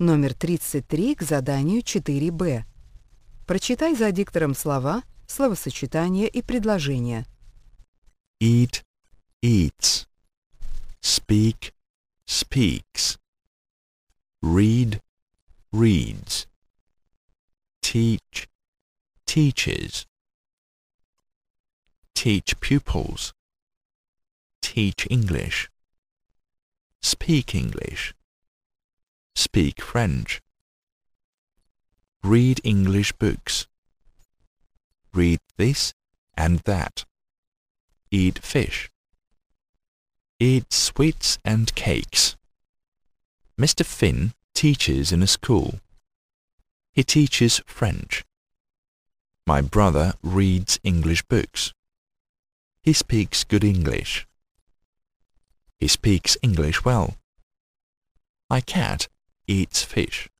Номер 33 к заданию 4Б. Прочитай за диктором слова, словосочетания и предложения. Eat, eats. Speak, speaks. Read, reads. Teach, teaches. Teach pupils. Teach English. Speak English. Speak French. Read English books. Read this and that. Eat fish. Eat sweets and cakes. Mr. Finn teaches in a school. He teaches French. My brother reads English books. He speaks good English. He speaks English well. My cat eats fish.